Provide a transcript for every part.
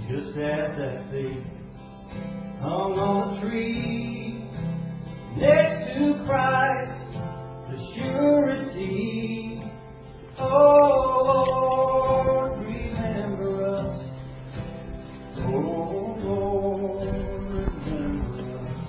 just as that baby hung on a tree next to Christ, the surety. Oh Lord, remember us. Oh Lord, remember us.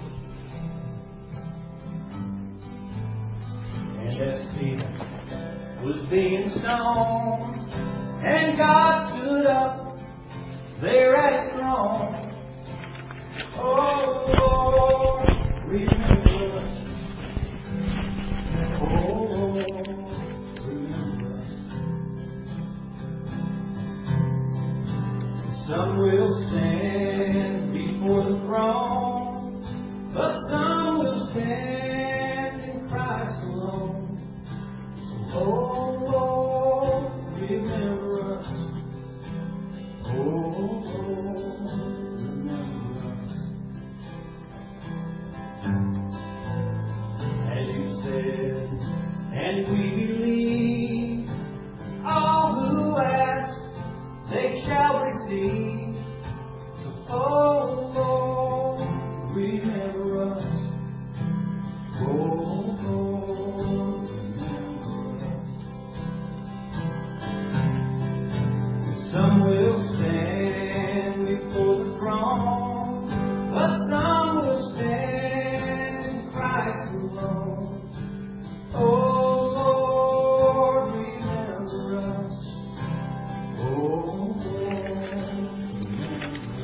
And as Stephen was being stoned, and God stood up there at His throne. Oh Lord, remember us. Oh Lord, remember us. Some will stand before the throne, but some will stand in Christ alone. So, oh Lord, remember us. Oh Lord, remember us. As you said, and we believe, all who ask, they shall receive. So, oh Lord, remember us. Oh Lord, remember us. Some will stand before the throne, but some will stand in Christ alone. Oh Lord, remember us. Oh Lord, remember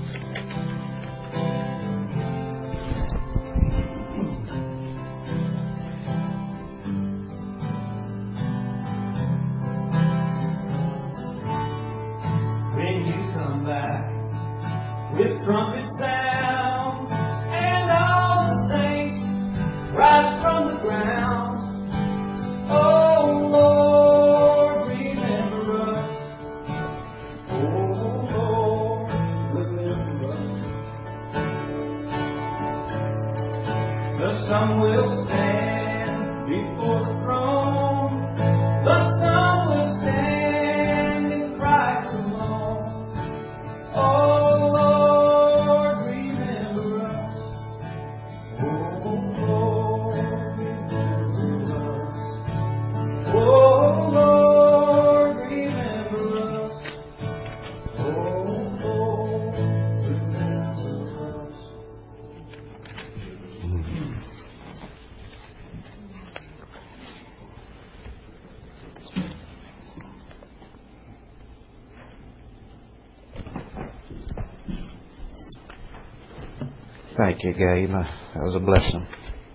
us. When you come back with trumpet sound, and all the saints rise from the ground. Oh Lord, remember us. Oh Lord, remember us. The some will stand before the throne, but some will stand in Christ alone. Oh Lord, remember us. Oh Lord, remember us. Oh Lord, remember us. Oh Lord, remember us. Thank you, Gabe. That was a blessing.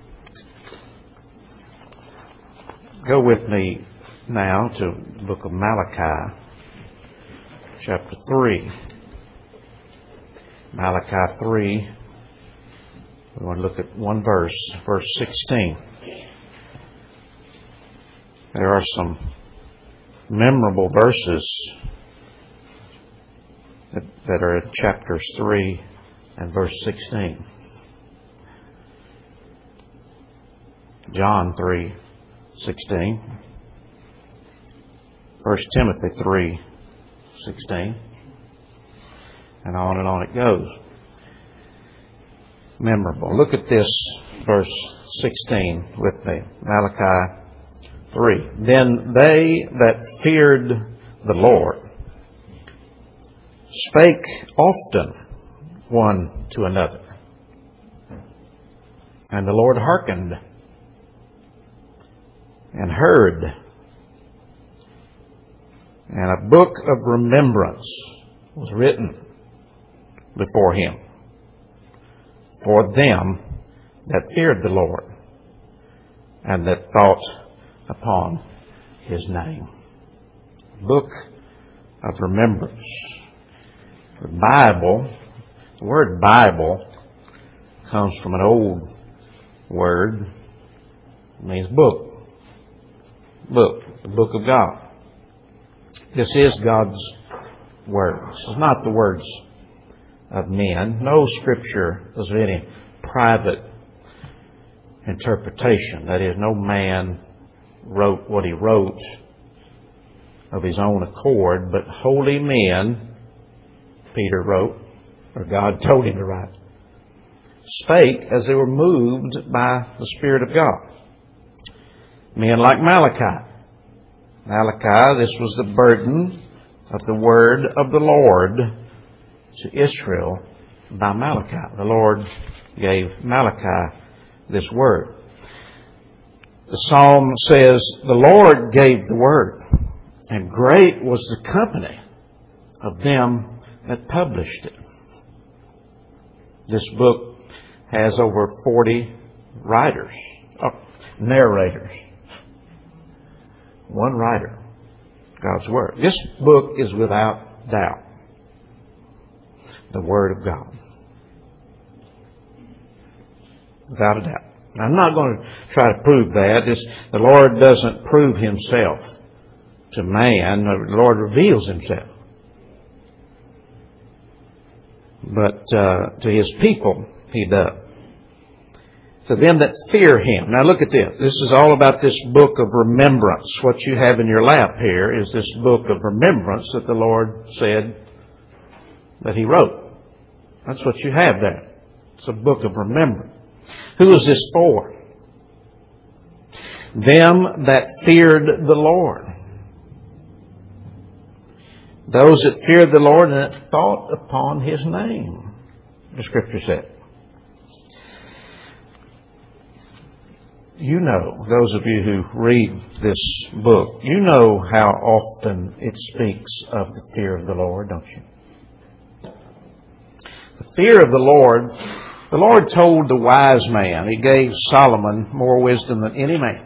Go with me now to the book of Malachi, chapter 3. Malachi 3. We want to look at one verse, verse 16. There are some memorable verses that are in chapters 3 and verse 16. John 3:16. 1 Timothy 3:16. And on it goes. Memorable. Look at this verse 16 with me. Malachi 3. Then they that feared the Lord spake often one to another. And the Lord hearkened and heard. And a book of remembrance was written before Him for them that feared the Lord and that thought upon His name. Book of remembrance. The Bible, the word Bible comes from an old word. It means book. Book. The book of God. This is God's Word. This is not the words of men. No Scripture is of any private interpretation. That is, no man wrote what he wrote of his own accord, but holy men Peter wrote, or God told him to write, spake as they were moved by the Spirit of God. Men like Malachi. Malachi, this was the burden of the word of the Lord to Israel by Malachi. The Lord gave Malachi this word. The psalm says, the Lord gave the word, and great was the company of them that published it. This book has over 40 writers, narrators. One writer, God's Word. This book is without doubt the Word of God. Without a doubt. I'm not going to try to prove that. The Lord doesn't prove Himself to man. The Lord reveals Himself. But to His people, He does. To them that fear Him. Now look at this. This is all about this book of remembrance. What you have in your lap here is this book of remembrance that the Lord said that He wrote. That's what you have there. It's a book of remembrance. Who is this for? Them that feared the Lord. Those that feared the Lord and that thought upon His name, the Scripture said. You know, those of you who read this book, you know how often it speaks of the fear of the Lord, don't you? The fear of the Lord told the wise man, He gave Solomon more wisdom than any man.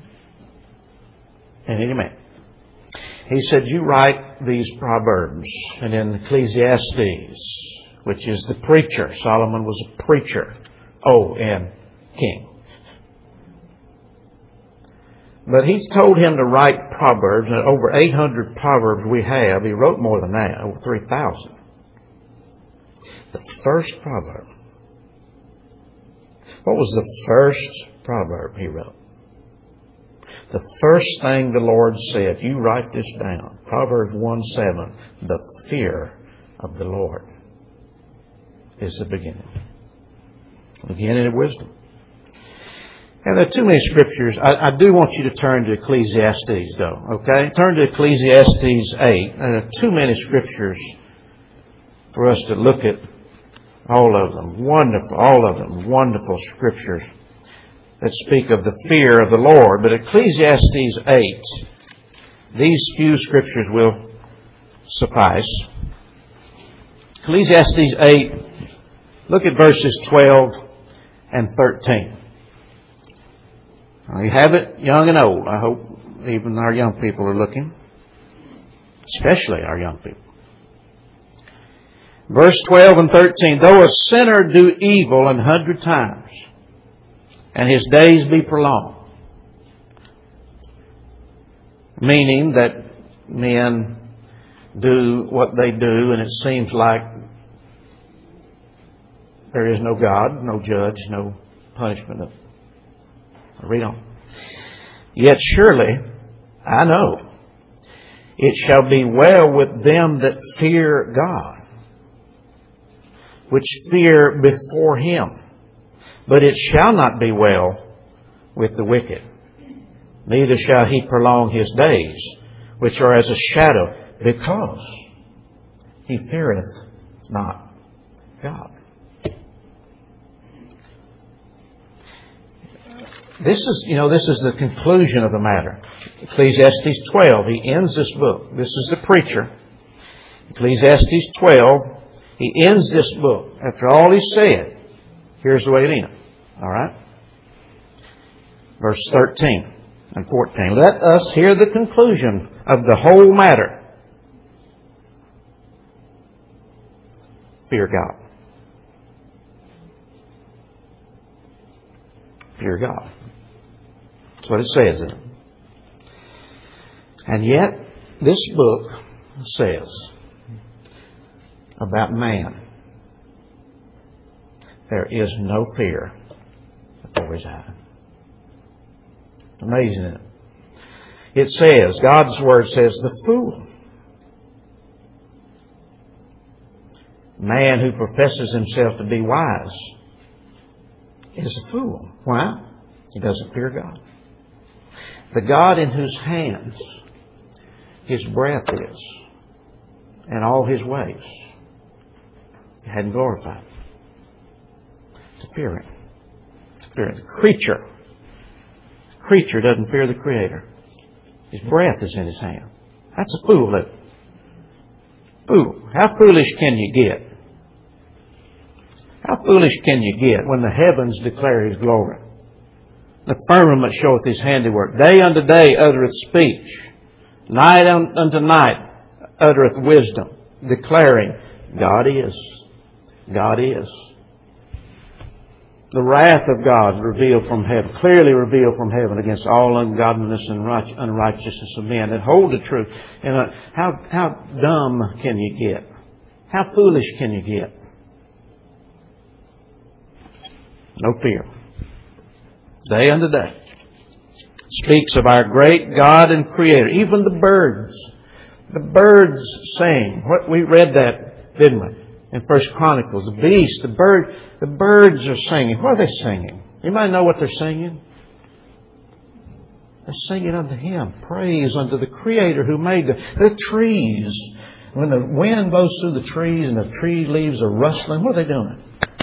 And any man. He said, you write these Proverbs. And in Ecclesiastes, which is the preacher, Solomon was a preacher, and king. But He's told him to write Proverbs, and over 800 Proverbs we have. He wrote more than that, over 3,000. The first proverb. What was the first proverb He wrote? The first thing the Lord said, you write this down, Proverbs 1:7, the fear of the Lord is the beginning. The beginning of wisdom. And there are too many scriptures. I do want you to turn to Ecclesiastes, though. Okay? Turn to Ecclesiastes 8. There are too many scriptures for us to look at. All of them. Wonderful scriptures that speak of the fear of the Lord. But Ecclesiastes 8, these few scriptures will suffice. Ecclesiastes 8, look at verses 12 and 13. You have it, young and old. I hope even our young people are looking. Especially our young people. Verse 12 and 13. Though a sinner do evil 100 times, and his days be prolonged. Meaning that men do what they do, and it seems like there is no God, no judge, no punishment. Read on. Yet surely, I know, it shall be well with them that fear God, which fear before Him. But it shall not be well with the wicked, neither shall he prolong his days, which are as a shadow, because he feareth not God. This is the conclusion of the matter. Ecclesiastes 12, he ends this book. This is the preacher. Ecclesiastes 12, he ends this book. After all he said, here's the way it ends. All right? Verse 13 and 14. Let us hear the conclusion of the whole matter. Fear God. Fear God. That's what it says in it. And yet, this book says about man, there is no fear before His eye. Amazing, isn't it? It says, God's Word says, the fool Man who professes himself to be wise is a fool. Why? He doesn't fear God. The God in whose hands His breath is and all His ways, He hadn't glorified. To fear Him. To fear Him. The creature doesn't fear the Creator. His breath is in His hand. That's a fool. Fool. How foolish can you get? How foolish can you get when the heavens declare His glory? The firmament showeth His handiwork. Day unto day uttereth speech. Night unto night uttereth wisdom, declaring, God is. God is. The wrath of God revealed from heaven, clearly revealed from heaven against all ungodliness and unrighteousness of men that hold the truth. And how dumb can you get? How foolish can you get? No fear. Day unto day. Speaks of our great God and Creator. Even the birds. The birds sing. We read that, didn't we? In 1 Chronicles. The beasts, the birds are singing. What are they singing? You might know what they're singing. They're singing unto Him. Praise unto the Creator who made the trees. When the wind blows through the trees and the tree leaves are rustling, what are they doing?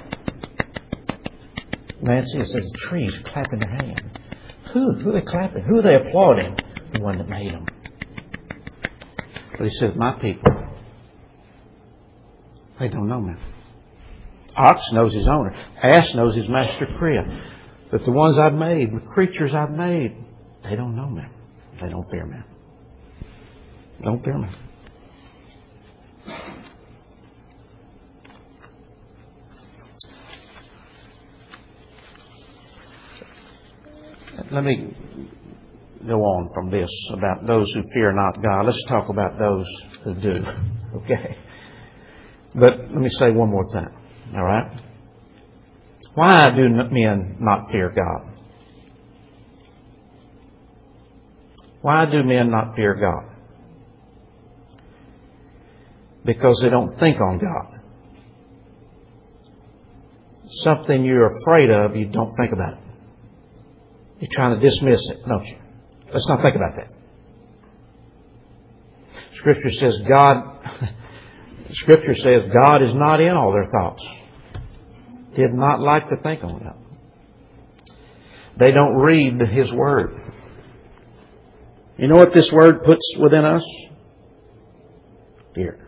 Nancy, it says the trees clapping their hands. Who are they clapping? Who are they applauding? The one that made them. But He says, my people, they don't know Me. Ox knows his owner. Ass knows his master crib. But the ones I've made, the creatures I've made, they don't know Me. They don't fear Me. Don't fear Me. Let me go on from this about those who fear not God. Let's talk about those who do. Okay? But let me say one more thing. All right? Why do men not fear God? Why do men not fear God? Because they don't think on God. Something you're afraid of, you don't think about it. You're trying to dismiss it, don't you? Let's not think about that. Scripture says God is not in all their thoughts. Did not like to think on God. They don't read His Word. You know what this Word puts within us? Fear.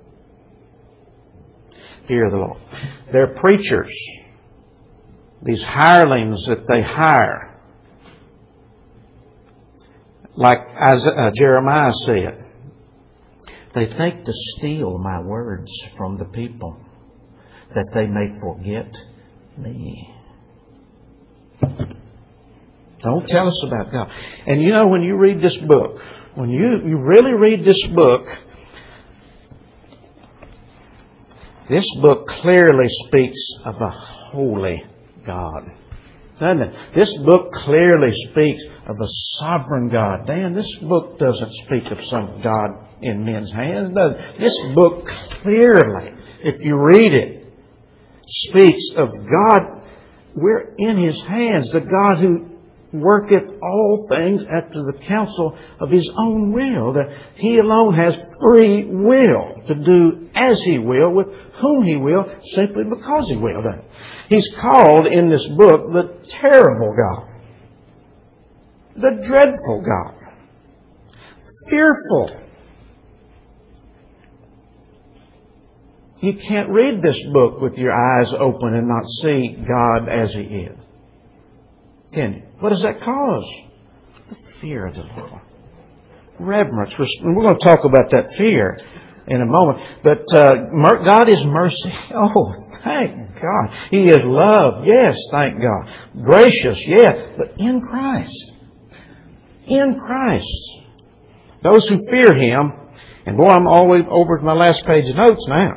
Fear of the Lord. They're preachers. These hirelings that they hire. Like Jeremiah said, they think to steal my words from the people that they may forget Me. Don't tell us about God. And you know, when you read this book, when you really read this book clearly speaks of a holy God. Doesn't it? This book clearly speaks of a sovereign God. Dan, this book doesn't speak of some God in men's hands, does it? This book clearly, if you read it, speaks of God. We're in His hands, the God who worketh all things after the counsel of His own will. That He alone has free will to do as He will, with whom He will, simply because He will. He's called in this book the terrible God, the dreadful God, fearful. You can't read this book with your eyes open and not see God as He is. Can you? What does that cause? The fear of the Lord. Reverence. We're going to talk about that fear in a moment. But God is mercy. Oh, thank God. He is love. Yes, thank God. Gracious. Yes. But in Christ. In Christ. Those who fear Him. And boy, I'm all the way over to my last page of notes now.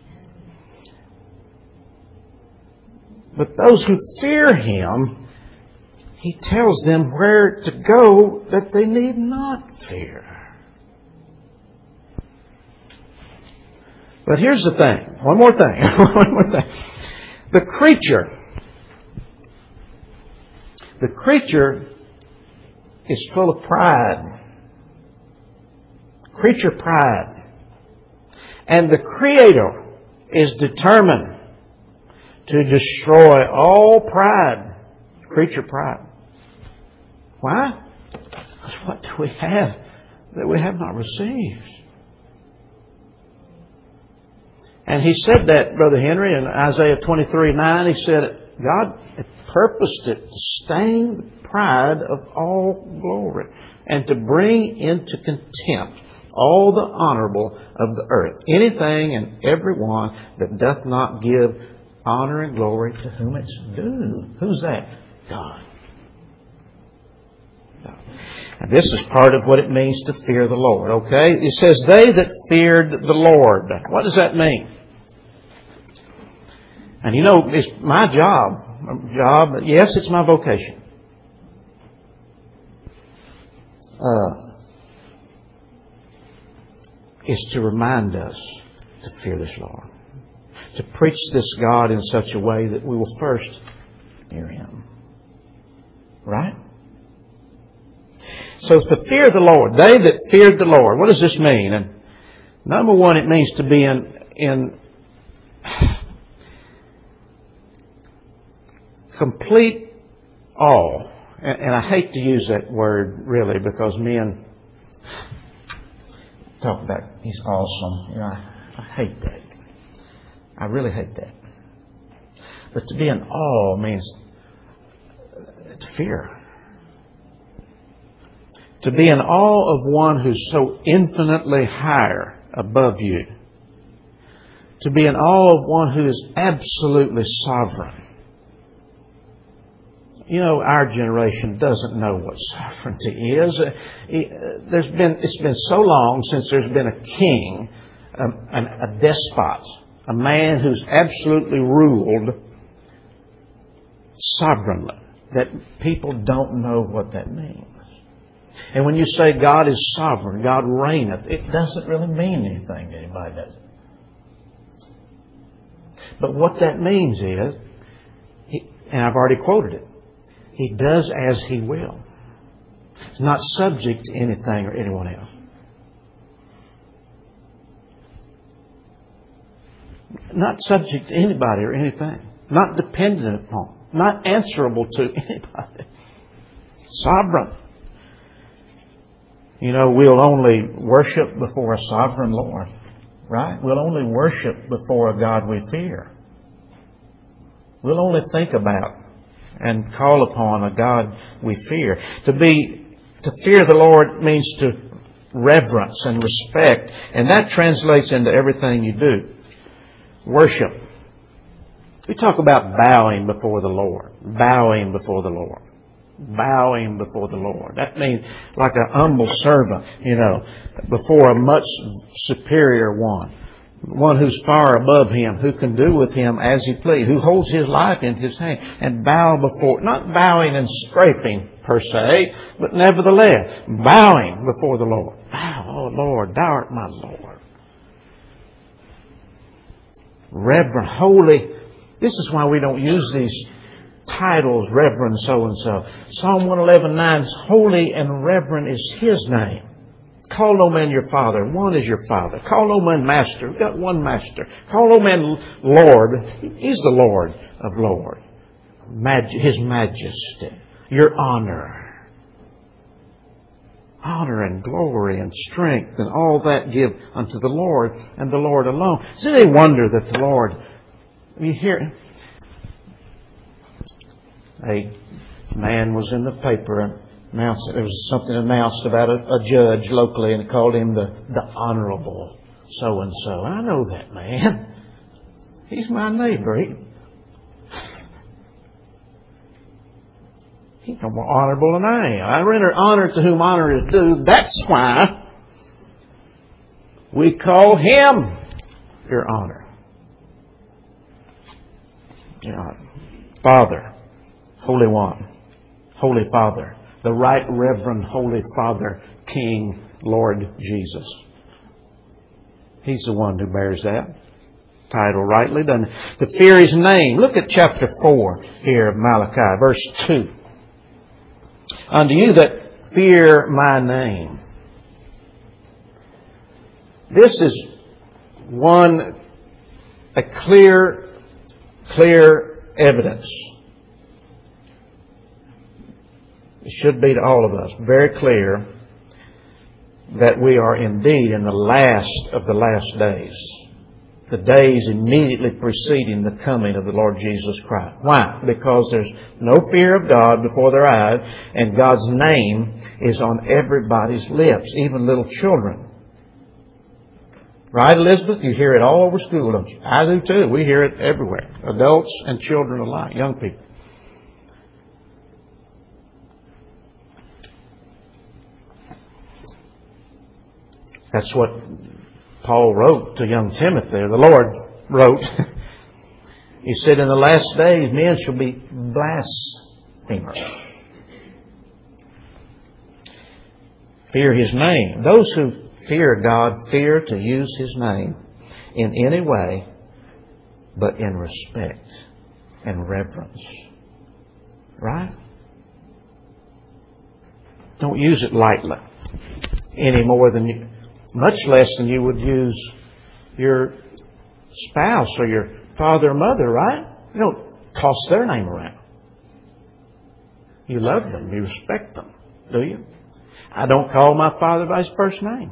But those who fear Him, He tells them where to go that they need not fear. But here's the thing. One more thing. One more thing. The creature is full of pride. Creature pride. And the Creator is determined to destroy all pride. Creature pride. Why? Because what do we have that we have not received? And he said that, Brother Henry, in Isaiah 23:9, he said, God had purposed it to stain the pride of all glory and to bring into contempt all the honorable of the earth, anything and everyone that doth not give honor and glory to whom it's due. Who's that? God. And this is part of what it means to fear the Lord, okay? It says, they that feared the Lord. What does that mean? And you know, it's my job. Yes, it's my vocation. Is to remind us to fear this Lord. To preach this God in such a way that we will first fear Him. Right? So to fear the Lord. They that feared the Lord. What does this mean? And number one, it means to be in complete awe. And I hate to use that word really because men talk about He's awesome. You know, I hate that. I really hate that. But to be in awe means to fear. To be in awe of one who's so infinitely higher above you. To be in awe of one who is absolutely sovereign. You know, our generation doesn't know what sovereignty is. It's been so long since there's been a king, a despot, a man who's absolutely ruled sovereignly, that people don't know what that means. And when you say God is sovereign, God reigneth, it doesn't really mean anything to anybody, does it? But what that means is, and I've already quoted it, He does as He will. He's not subject to anything or anyone else. Not subject to anybody or anything. Not dependent upon. Not answerable to anybody. Sovereign. You know, we'll only worship before a sovereign Lord. Right? We'll only worship before a God we fear. We'll only think about and call upon a God we fear. To fear the Lord means to reverence and respect. And that translates into everything you do. Worship. We talk about bowing before the Lord. Bowing before the Lord. Bowing before the Lord. That means like a humble servant, you know, before a much superior one. One who's far above him, who can do with him as he please, who holds his life in his hand, and bow before, not bowing and scraping per se, but nevertheless, bowing before the Lord. Bow, oh Lord, thou art my Lord. Reverend, holy. This is why we don't use these titles, Reverend so-and-so. Psalm 111:9, holy and reverend is His name. Call no man your father. One is your father. Call no man master. We've got one master. Call no man Lord. He's the Lord of Lords. His majesty. Your honor. Honor and glory and strength and all that give unto the Lord and the Lord alone. Is it any wonder that the Lord... You hear... A man was in the paper and there was something announced about a judge locally, and it called him the Honorable so-and-so. I know that man. He's my neighbor. He's no more honorable than I am. I render honor to whom honor is due. That's why we call him your honor. Your honor. Father, Holy One, Holy Father. The Right Reverend Holy Father, King, Lord Jesus. He's the one who bears that title rightly, doesn't he? To fear His name. Look at chapter 4 here of Malachi, verse 2. Unto you that fear my name. This is a clear evidence. It should be to all of us very clear that we are indeed in the last of the last days. The days immediately preceding the coming of the Lord Jesus Christ. Why? Because there's no fear of God before their eyes, and God's name is on everybody's lips, even little children. Right, Elizabeth? You hear it all over school, don't you? I do too. We hear it everywhere. Adults and children alike, young people. That's what Paul wrote to young Timothy, or the Lord wrote. He said, in the last days, men shall be blasphemers. Fear His name. Those who fear God fear to use His name in any way but in respect and reverence. Right? Don't use it lightly any more than you... Much less than you would use your spouse or your father or mother, right? You don't toss their name around. You love them. You respect them. Do you? I don't call my father by his first name.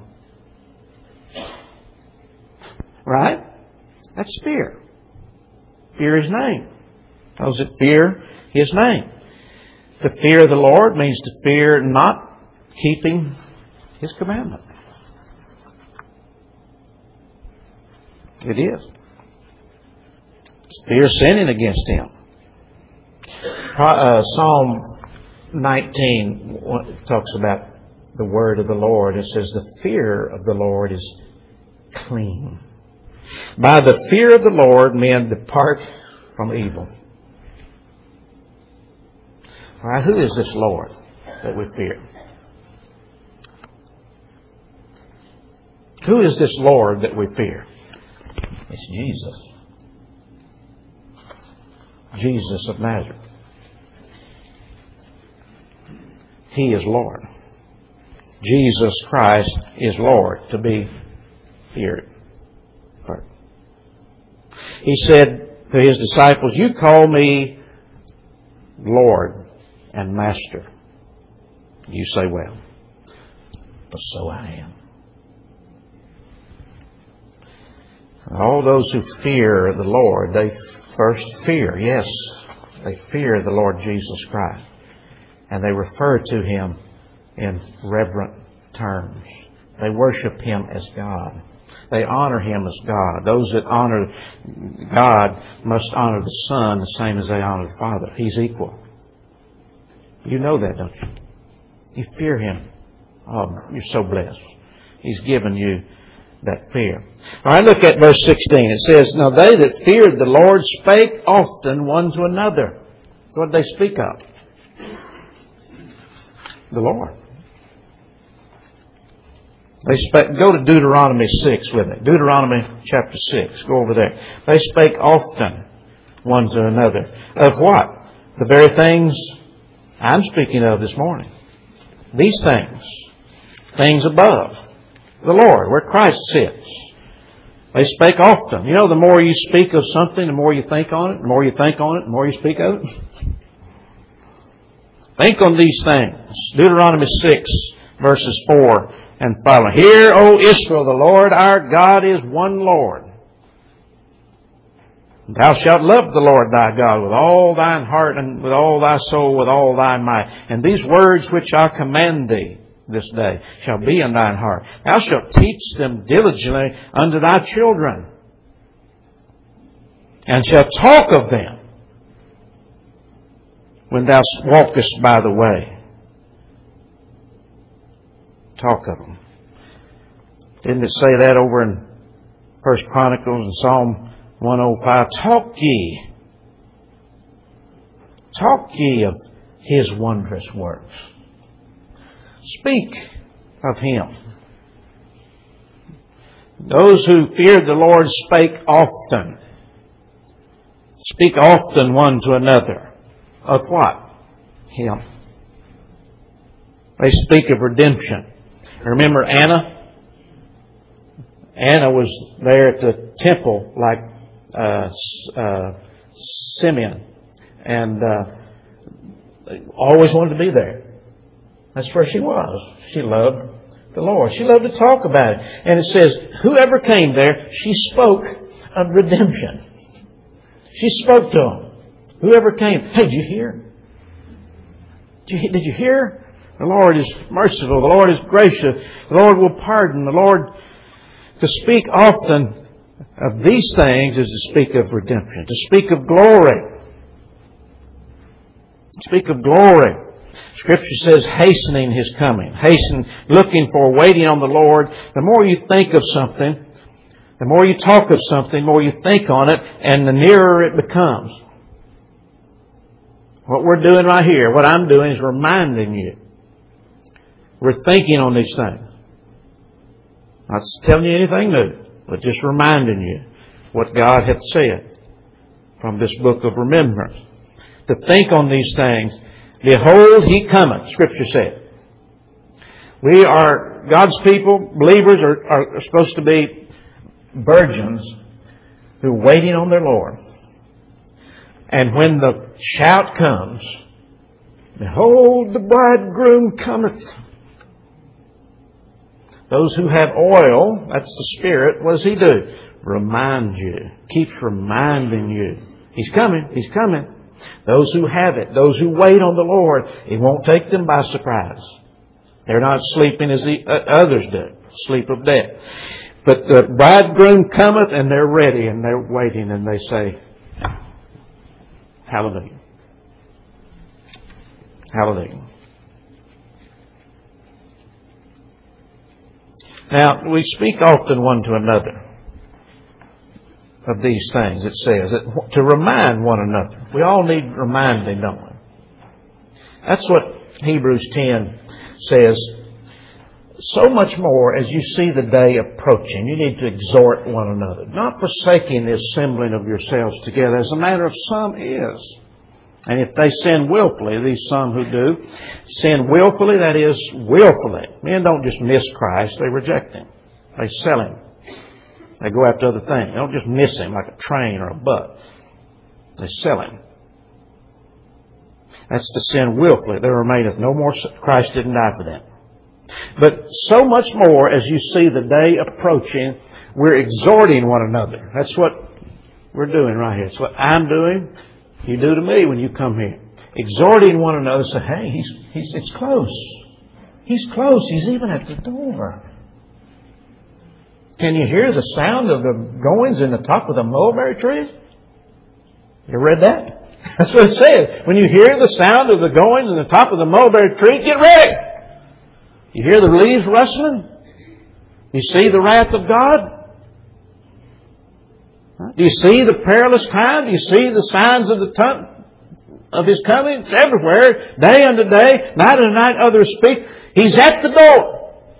Right? That's fear. Fear His name. Those that fear His name. To fear the Lord means to fear not keeping His commandment. It is. Fear sinning against Him. Psalm 19 talks about the word of the Lord. It says, the fear of the Lord is clean. By the fear of the Lord, men depart from evil. All right, who is this Lord that we fear? Who is this Lord that we fear? It's Jesus. Jesus of Nazareth. He is Lord. Jesus Christ is Lord, to be feared. He said to His disciples, you call me Lord and Master. You say, well, but so I am. All those who fear the Lord, they first fear, yes, they fear the Lord Jesus Christ. And they refer to Him in reverent terms. They worship Him as God. They honor Him as God. Those that honor God must honor the Son the same as they honor the Father. He's equal. You know that, don't you? You fear Him. Oh, you're so blessed. He's given you that fear. All right, look at verse 16. It says, now they that feared the Lord spake often one to another. What did they speak of? The Lord. Go to Deuteronomy 6 with me. Deuteronomy chapter 6. Go over there. They spake often one to another. Of what? The very things I'm speaking of this morning. These things. Things above. The Lord, where Christ sits. They spake often. You know, the more you speak of something, the more you think on it. The more you think on it, the more you speak of it. Think on these things. Deuteronomy 6, verses 4 and following. Hear, O Israel, the Lord our God is one Lord. Thou shalt love the Lord thy God with all thine heart and with all thy soul, with all thy might. And these words which I command thee this day shall be in thine heart. Thou shalt teach them diligently unto thy children, and shalt talk of them when thou walkest by the way. Talk of them. Didn't it say that over in 1 Chronicles and Psalm 105? Talk ye of His wondrous works. Speak of Him. Those who feared the Lord spake often. Speak often one to another. Of what? Him. They speak of redemption. Remember Anna? Anna was there at the temple like Simeon. And always wanted to be there. That's where she was. She loved the Lord. She loved to talk about it. And it says, whoever came there, she spoke of redemption. She spoke to them. Whoever came. Hey, did you hear? Did you hear? The Lord is merciful. The Lord is gracious. The Lord will pardon. The Lord, to speak often of these things is to speak of redemption. To speak of glory. Speak of glory. Scripture says hastening His coming. Hasten, looking for, waiting on the Lord. The more you think of something, the more you talk of something, the more you think on it, and the nearer it becomes. What we're doing right here, what I'm doing is reminding you. We're thinking on these things. Not telling you anything new, but just reminding you what God hath said from this book of remembrance. To think on these things. Behold, He cometh, Scripture said. We are, God's people, believers are supposed to be virgins who are waiting on their Lord. And when the shout comes, behold, the bridegroom cometh. Those who have oil, that's the Spirit, what does He do? Remind you. Keeps reminding you. He's coming. He's coming. Those who have it, those who wait on the Lord, it won't take them by surprise. They're not sleeping as the others do, sleep of death. But the bridegroom cometh and they're ready and they're waiting and they say, Hallelujah. Hallelujah. Now, we speak often one to another of these things. It says that to remind one another. We all need reminding, don't we? That's what Hebrews 10 says. So much more as you see the day approaching, you need to exhort one another, not forsaking the assembling of yourselves together, as a matter of some is. And if they sin willfully, these some who do, sin willfully, that is, willfully. Men don't just miss Christ, they reject Him. They sell Him. They go after other things. They don't just miss Him like a train or a bus. They sell Him. That's to sin willfully. There remaineth no more. Christ didn't die for them. But so much more as you see the day approaching, we're exhorting one another. That's what we're doing right here. It's what I'm doing. You do to me when you come here. Exhorting one another. Say, hey, it's close. He's close. He's even at the door. Can you hear the sound of the goings in the top of the mulberry trees? You read that? That's what it says. When you hear the sound of the goings in the top of the mulberry tree, get ready. You hear the leaves rustling? You see the wrath of God? Do you see the perilous time? Do you see the signs of of His coming? It's everywhere. Day unto day, night unto night, others speak. He's at the door.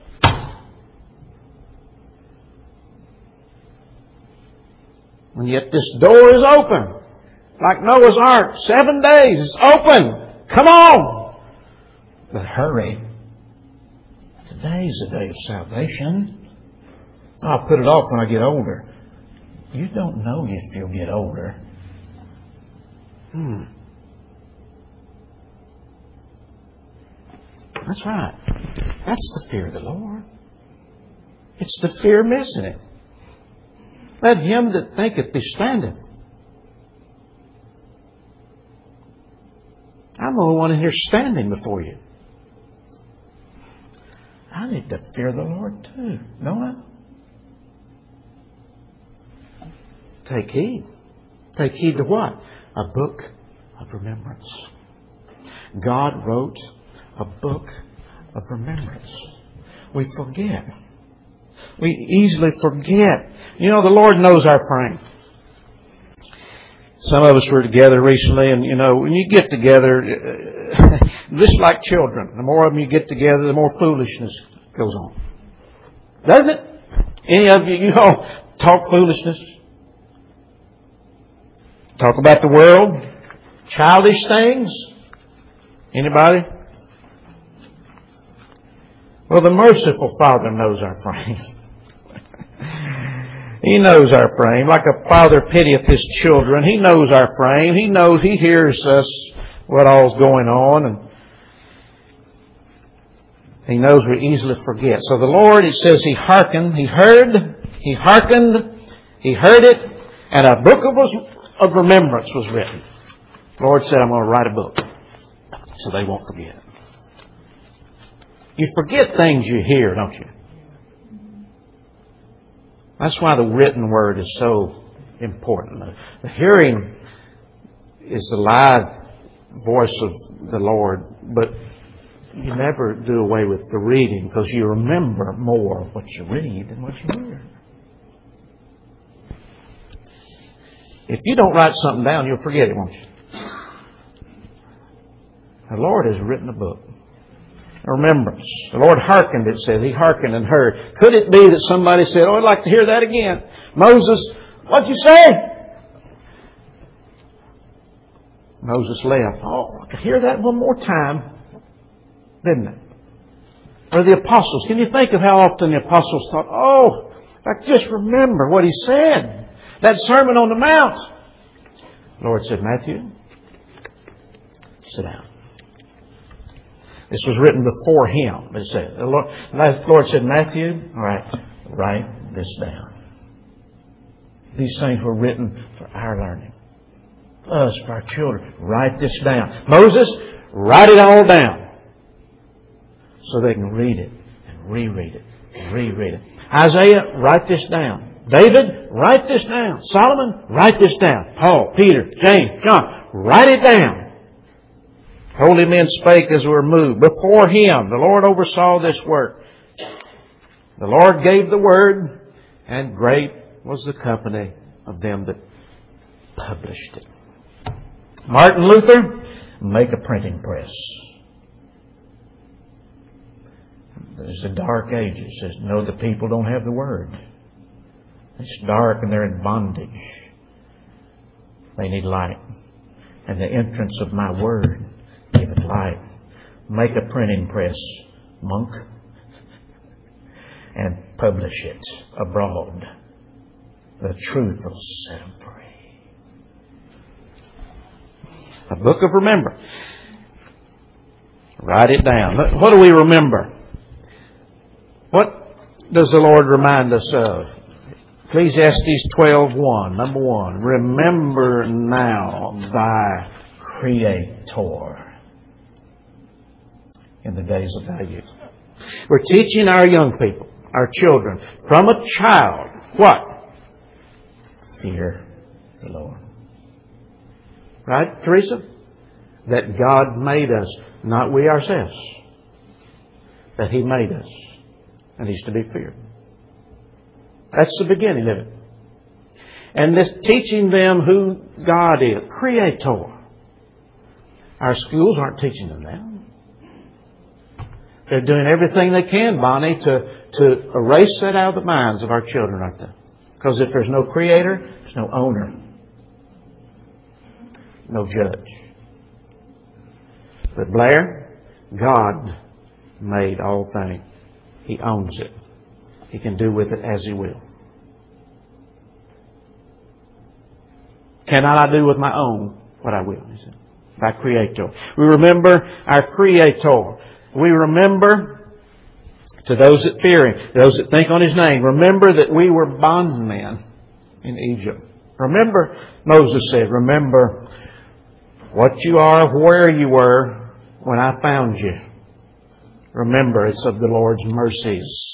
And yet this door is open. Like Noah's Ark. 7 days. It's open. Come on. But hurry. Today's the day of salvation. I'll put it off when I get older. You don't know if you'll get older. That's right. That's the fear of the Lord. It's the fear of missing it. Let him that thinketh be standing. I'm the only one in here standing before you. I need to fear the Lord too, don't I? Take heed. Take heed to what? A book of remembrance. God wrote a book of remembrance. We forget. We easily forget. You know, the Lord knows our frame. Some of us were together recently, and you know, when you get together, just like children, the more of them you get together, the more foolishness goes on. Doesn't it? Any of you all talk foolishness? Talk about the world? Childish things? Anybody? Well, the merciful Father knows our frame. He knows our frame. Like a father pitieth his children. He knows our frame. He knows, He hears us, what all's going on. And He knows we easily forget. So the Lord, it says, He hearkened. He heard. He hearkened. He heard it. And a book of remembrance was written. The Lord said, I'm going to write a book so they won't forget. You forget things you hear, don't you? That's why the written word is so important. The hearing is the live voice of the Lord, but you never do away with the reading because you remember more of what you read than what you hear. If you don't write something down, you'll forget it, won't you? The Lord has written a book. Remembrance. The Lord hearkened, it says. He hearkened and heard. Could it be that somebody said, oh, I'd like to hear that again? Moses, what'd you say? Moses left. Oh, I could hear that one more time. Didn't it? Or the apostles. Can you think of how often the apostles thought, oh, I just remember what he said. That Sermon on the Mount. The Lord said, Matthew, sit down. This was written before him. It said, the Lord said, Matthew, all right, write this down. These things were written for our learning. Us, for our children. Write this down. Moses, write it all down. So they can read it and reread it and reread it. Isaiah, write this down. David, write this down. Solomon, write this down. Paul, Peter, James, John, write it down. Holy men spake as were moved. Before him, the Lord oversaw this work. The Lord gave the word, and great was the company of them that published it. Martin Luther, make a printing press. There's the dark ages. It says, no, the people don't have the word. It's dark and they're in bondage. They need light. And the entrance of my word giveth light. Make a printing press, monk, and publish it abroad. The truth will set them free. A book of remembrance. Write it down. What do we remember? What does the Lord remind us of? Ecclesiastes 12:1. Number 1. Remember now thy Creator in the days of thy youth. We're teaching our young people, our children, from a child, what? Fear the Lord. Right, Teresa? That God made us, not we ourselves. That He made us. And He's to be feared. That's the beginning of it. And this teaching them who God is. Creator. Our schools aren't teaching them that. They're doing everything they can, Bonnie, to erase that out of the minds of our children, aren't they? Because if there's no Creator, there's no owner. No judge. But Blair, God made all things. He owns it. He can do with it as He will. Cannot I do with my own what I will? He said. Thy Creator. We remember our Creator. We remember, to those that fear Him, those that think on His name, remember that we were bondmen in Egypt. Remember, Moses said, remember what you are, where you were when I found you. Remember, it's of the Lord's mercies.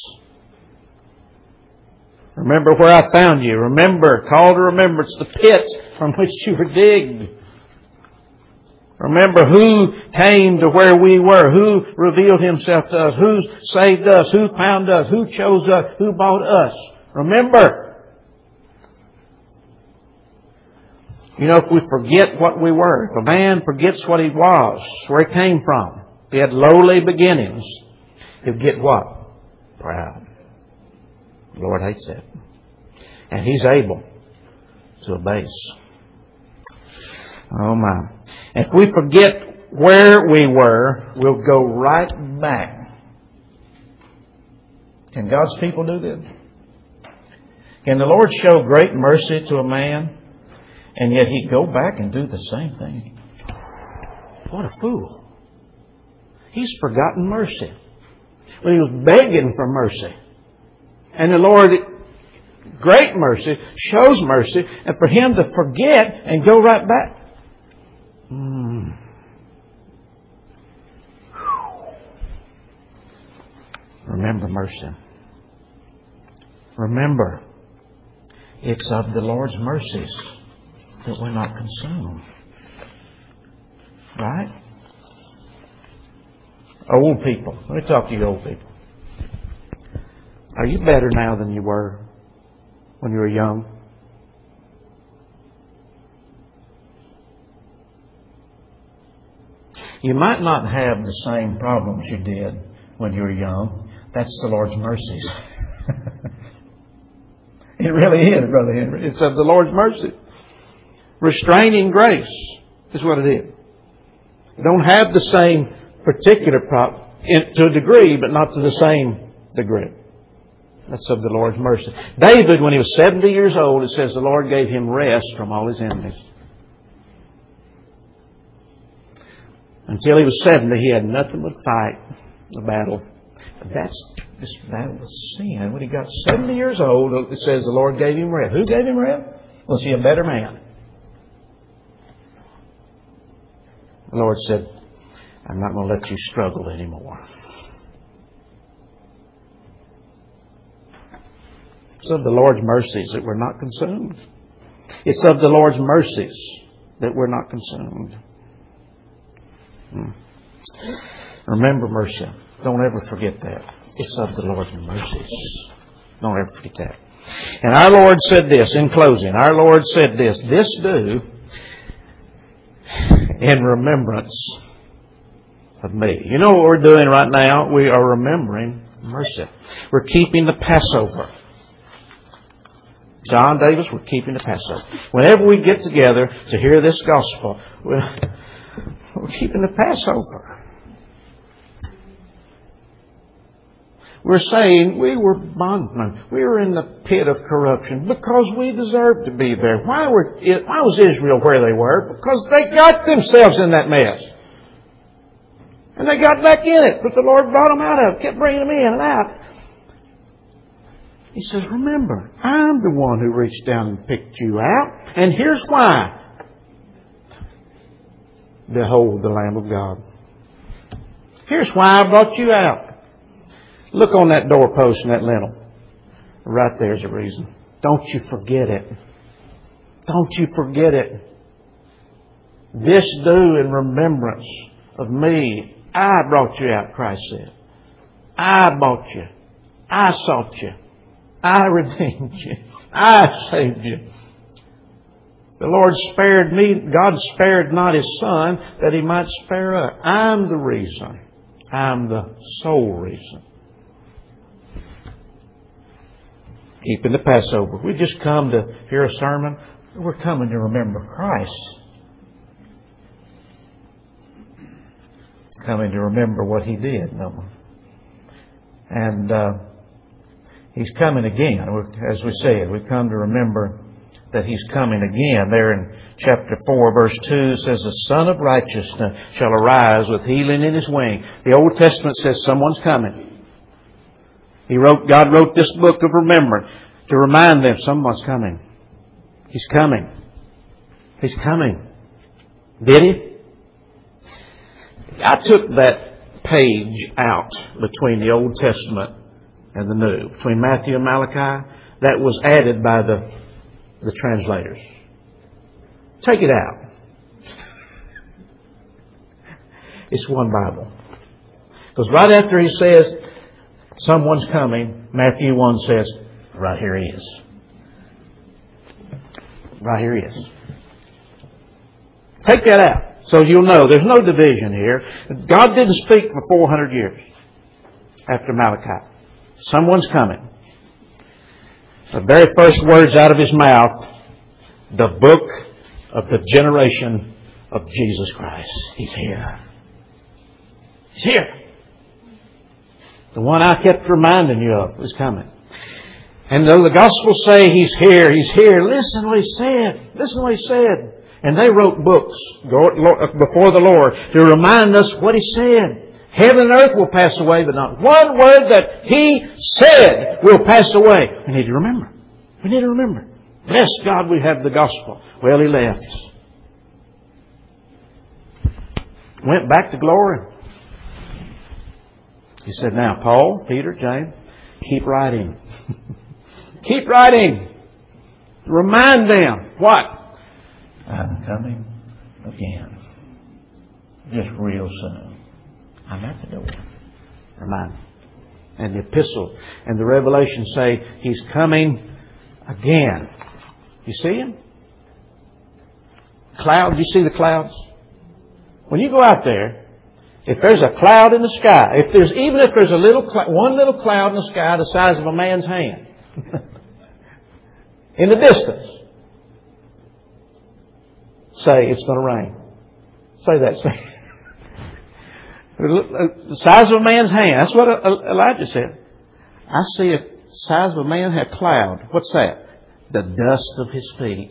Remember where I found you. Remember, call to remembrance the pit from which you were digged. Remember who came to where we were, who revealed Himself to us, who saved us, who found us, who chose us, who bought us. Remember. You know, if we forget what we were, if a man forgets what he was, where he came from, he had lowly beginnings, he'll get what? Proud. The Lord hates that. And He's able to abase. Oh my. If we forget where we were, we'll go right back. Can God's people do this? Can the Lord show great mercy to a man, and yet He'd go back and do the same thing? What a fool. He's forgotten mercy. When he was begging for mercy. And the Lord, great mercy, shows mercy, and for Him to forget and go right back. Remember mercy. Remember, it's of the Lord's mercies that we're not consumed. Right? Old people. Let me talk to you old people. Are you better now than you were when you were young? You might not have the same problems you did when you were young. That's the Lord's mercies. It really is, Brother Henry. It's of the Lord's mercy. Restraining grace is what it is. You don't have the same particular problem to a degree, but not to the same degree. That's of the Lord's mercy. David, when he was 70 years old, it says the Lord gave him rest from all his enemies. Until he was 70, he had nothing but fight the battle. But that's this battle with sin. When he got 70 years old, it says the Lord gave him rest. Who gave him rest? Was he a better man? The Lord said, I'm not going to let you struggle anymore. It's of the Lord's mercies that we're not consumed. It's of the Lord's mercies that we're not consumed. Remember mercy. Don't ever forget that. It's of the Lord's mercies. Don't ever forget that. And our Lord said this in closing. Our Lord said this. This do in remembrance of me. You know what we're doing right now? We are remembering mercy. We're keeping the Passover. John Davis, we're keeping the Passover. Whenever we get together to hear this gospel, we're keeping the Passover. We're saying we were bondmen. We were in the pit of corruption because we deserved to be there. Why was Israel where they were? Because they got themselves in that mess. And they got back in it, but the Lord brought them out of it, kept bringing them in and out. He says, remember, I'm the one who reached down and picked you out. And here's why. Behold the Lamb of God. Here's why I brought you out. Look on that doorpost and that lintel. Right there's a reason. Don't you forget it. Don't you forget it. This do in remembrance of me. I brought you out, Christ said. I bought you. I sought you. I redeemed you. I saved you. The Lord spared me. God spared not His Son that He might spare us. I'm the reason. I'm the sole reason. Keeping the Passover. We just come to hear a sermon. We're coming to remember Christ. Coming to remember what He did. And He's coming again. As we said, we come to remember that He's coming again. There in chapter 4, verse 2, it says, the Son of Righteousness shall arise with healing in His wing. The Old Testament says someone's coming. God wrote this book of remembrance to remind them someone's coming. He's coming. He's coming. Did He? I took that page out between the Old Testament and the New. Between Matthew and Malachi. That was added by the translators. Take it out. It's one Bible. Because right after He says, someone's coming, Matthew 1 says, right here He is. Right here He is. Take that out so you'll know there's no division here. God didn't speak for 400 years after Malachi. Someone's coming. The very first words out of His mouth, the book of the generation of Jesus Christ. He's here. He's here. The one I kept reminding you of was coming. And though the Gospels say He's here, He's here, listen to what He said. Listen to what He said. And they wrote books before the Lord to remind us what He said. Heaven and earth will pass away, but not one word that He said will pass away. We need to remember. We need to remember. Bless God, we have the gospel. Well, He left. Went back to glory. He said, now, Paul, Peter, James, keep writing. Keep writing. Remind them. What? I'm coming again. Just real soon. I'm at the door. Remind them. And the epistle and the revelation say He's coming again. You see Him? Clouds. You see the clouds? When you go out there, if there's a cloud in the sky, even if there's one little cloud in the sky the size of a man's hand, in the distance, say it's going to rain. Say that. Say the size of a man's hand. That's what Elijah said. I see a size of a man had cloud. What's that? The dust of His feet.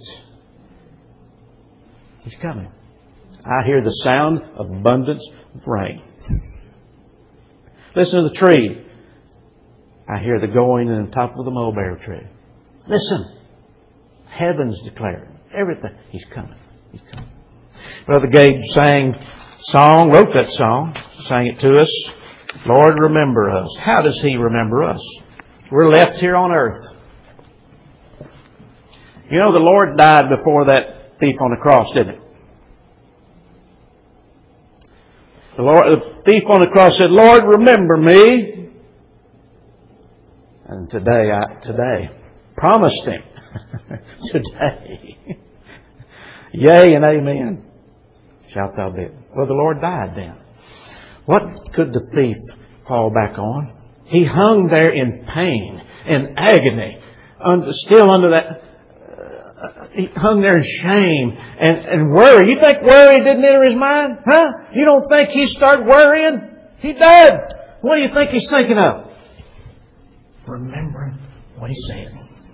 He's coming. I hear the sound of abundance of rain. Listen to the tree. I hear the going in the top of the mulberry tree. Listen. Heaven's declaring everything. He's coming. He's coming. Brother Gabe wrote that song, sang it to us. Lord, remember us. How does He remember us? We're left here on earth. You know, the Lord died before that thief on the cross, didn't He? The thief on the cross said, Lord, remember me. And today, promised Him, today, yea and amen, shalt thou be. Well, the Lord died then. What could the thief fall back on? He hung there in pain and agony, still under that. He hung there in shame and worry. You think worry didn't enter his mind? Huh? You don't think he started worrying? He did. What do you think he's thinking of? Remembering what He said.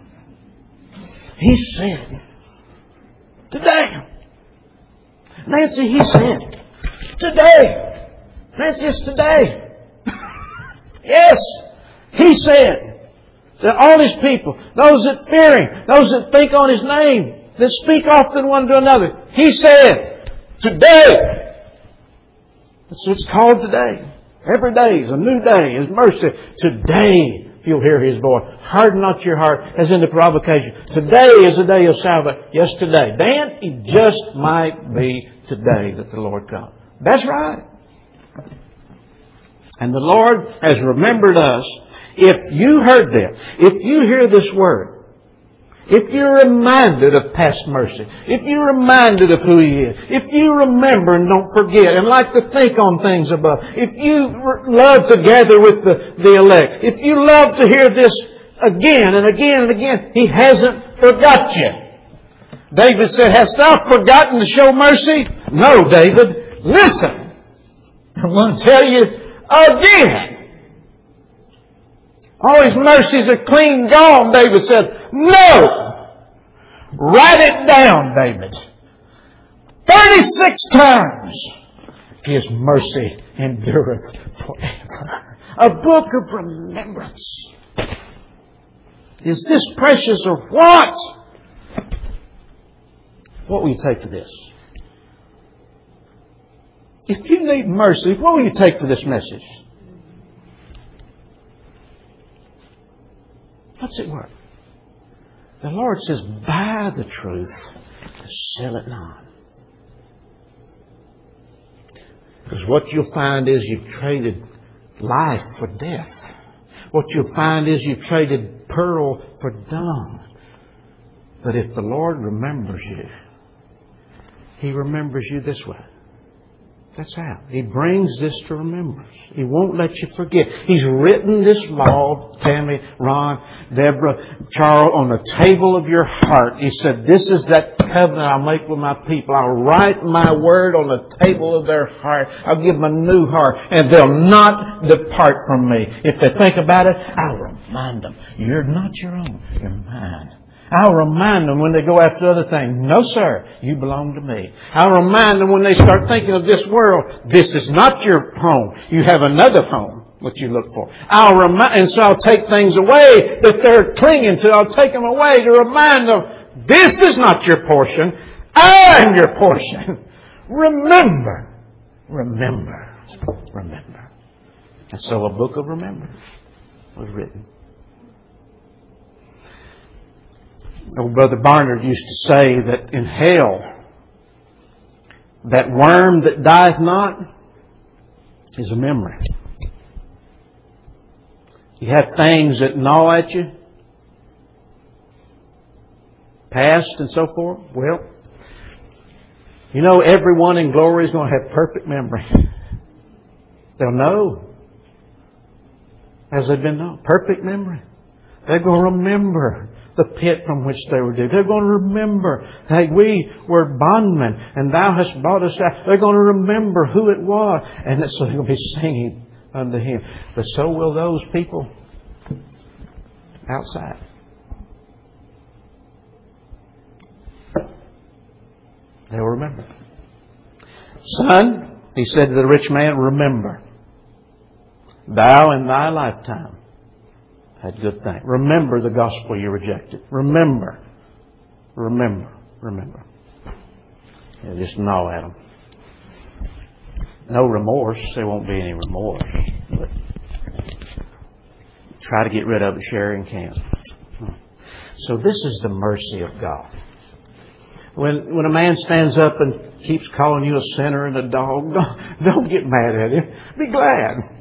He said, today. Nancy, He said, today. Nancy, it's today. Yes, He said. That all His people, those that fear Him, those that think on His name, that speak often one to another, He said, today. That's what it's called today. Every day is a new day, His mercy. Today, if you'll hear His voice, harden not your heart as in the provocation. Today is a day of salvation. Yes, today. Dan, it just might be today that the Lord comes. That's right. And the Lord has remembered us. If you heard this, if you hear this word, if you're reminded of past mercy, if you're reminded of who He is, if you remember and don't forget and like to think on things above, if you love to gather with the elect, if you love to hear this again and again and again, He hasn't forgot you. David said, hast thou forgotten to show mercy? No, David. Listen. I want to tell you again. All His mercies are clean gone, David said. No! Write it down, David. 36 times His mercy endureth forever. A book of remembrance. Is this precious or what? What will you take for this? If you need mercy, what will you take for this message? What's it worth? The Lord says, buy the truth, sell it not. Because what you'll find is you've traded life for death. What you'll find is you've traded pearl for dung. But if the Lord remembers you, He remembers you this way. That's how. He brings this to remembrance. He won't let you forget. He's written this law, Tammy, Ron, Deborah, Charles, on the table of your heart. He said, this is that covenant I'll make with my people. I'll write my word on the table of their heart. I'll give them a new heart, and they'll not depart from me. If they think about it, I'll remind them, you're not your own, you're mine. I'll remind them when they go after other things, no sir, you belong to me. I'll remind them when they start thinking of this world, this is not your home. You have another home, what you look for. And so I'll take things away that they're clinging to. I'll take them away to remind them, this is not your portion. I am your portion. Remember. Remember. Remember. And so a book of remembrance was written. Old Brother Barnard used to say that in hell, that worm that dieth not is a memory. You have things that gnaw at you, past and so forth. Well, you know, everyone in glory is going to have perfect memory. They'll know as they've been known. Perfect memory. They're going to remember the pit from which they were delivered. They're going to remember that we were bondmen and thou hast brought us out. They're going to remember who it was. And so they're going to be singing unto Him. But so will those people outside. They'll remember. Son, he said to the rich man, remember, thou in thy lifetime had good things. Remember the gospel you rejected. Remember. Remember. Remember. Yeah, just gnaw at them. No remorse. There won't be any remorse. But try to get rid of it, sharing can. So this is the mercy of God. When a man stands up and keeps calling you a sinner and a dog, don't get mad at him. Be glad.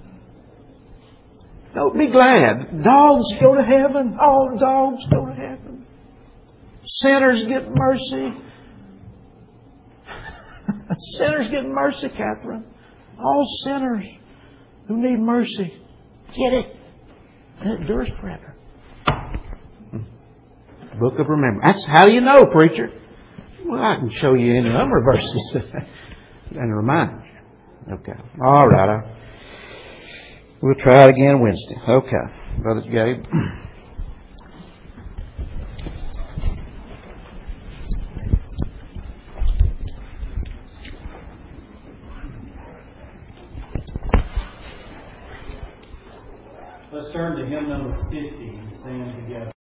Don't be glad. Dogs go to heaven. All dogs go to heaven. Sinners get mercy. Sinners get mercy, Catherine. All sinners who need mercy get it. And it endures forever. Book of Remembrance. That's how you know, preacher. Well, I can show you any number of verses and remind you. Okay. All right. We'll try it again Wednesday. Okay. Brother Gabe. Let's turn to hymn number 50 and stand together.